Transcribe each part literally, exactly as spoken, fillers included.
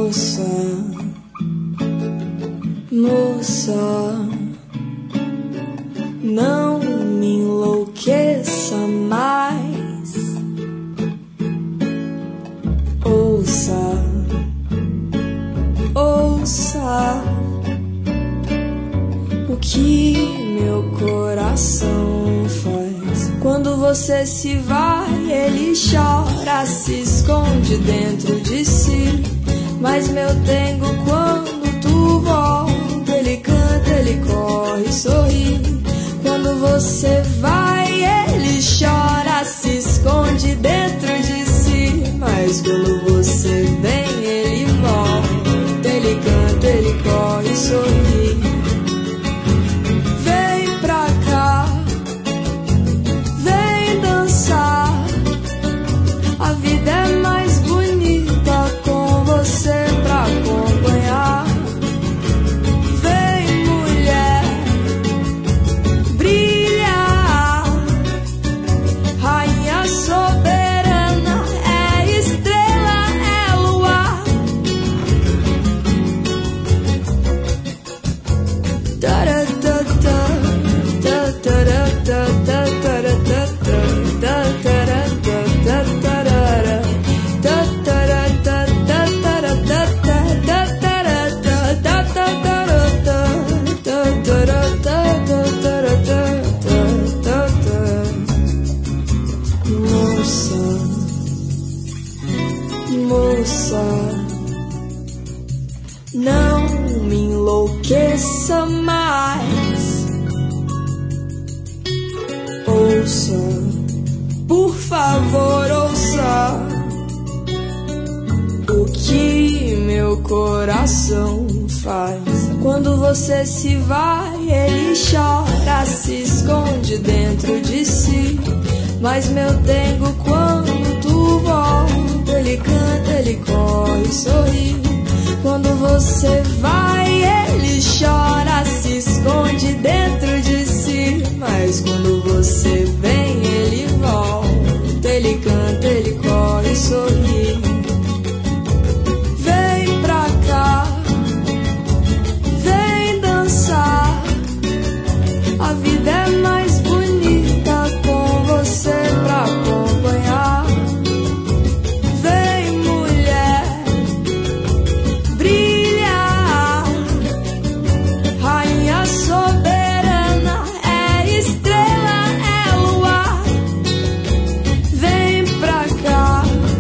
Moça, moça, não me enlouqueça mais. Ouça, ouça o que meu coração faz. Quando você se vai, ele chora, se esconde dentro de si. Mas meu dengo, quando tu volta, ele canta, ele corre, sorri. Quando você vai, ele chora, se esconde dentro de si. Mas quando você vem, ele volta, ele canta, ele corre, sorri. Vem pra cá, vem dançar. A vida é mais bonita com você pra acompanhar. Vem, mulher, brilha. Rainha soberana, é estrela, é luar. Moça, não me enlouqueça mais. Ouça, por favor, ouça o que meu coração faz. Quando você se vai, ele chora, se esconde dentro de si. Mas meu dengo, quando tu volta, ele canta, ele corre, sorri. Quando você vai, ele chora, se esconde dentro de si. Mas quando você vem, ele volta, ele canta, ele corre, sorri. Vem pra cá, vem dançar. A vida é mais bonita com você pra acompanhar. Vem, mulher, brilha. Rainha soberana, é estrela, é luar. Vem pra cá,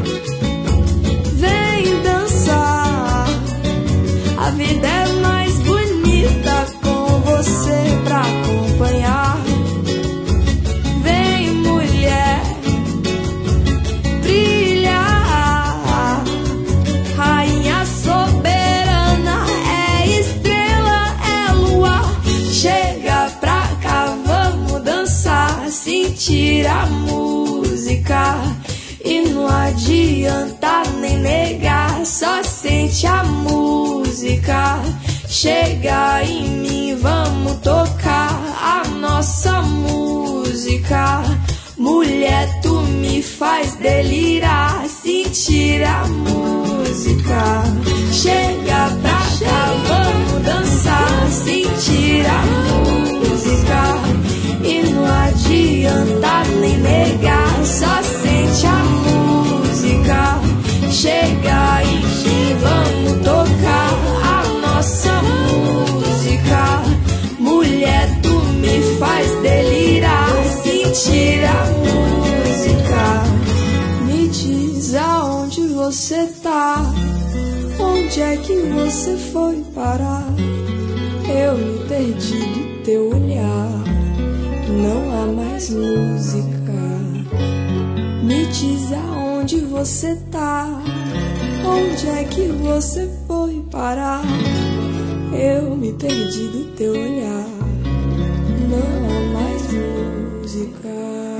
vem dançar. A vida é mais bonita com você pra acompanhar. Vem, mulher, brilha. Rainha soberana, é estrela, é luar. Chega pra cá, vamos dançar, sentir a música. E não adianta nem negar, só sente a música. Chega em mim, vamos tocar a nossa música. Mulher, tu me faz delirar, sentir a música. Chega pra cá, vamos dançar, sentir a música. E não adianta nem negar, só sente a música. Chega em mim, vamos tocar a nossa música. Mulher, tu me faz delirar, sentir a música. Me diz aonde você tá, onde é que você foi parar? Eu me perdi do teu olhar, não há mais música. Me diz aonde você tá, onde é que você foi parar? Eu me perdi do teu olhar, não há mais música.